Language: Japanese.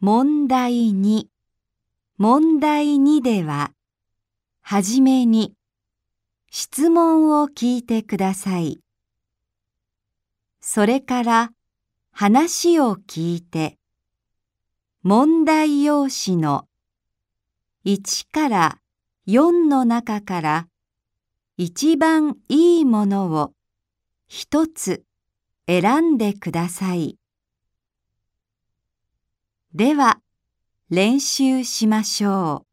問題2。問題2では、はじめに質問を聞いてください。それから話を聞いて、問題用紙の1から4の中から一番いいものを一つ選んでください。では、練習しましょう。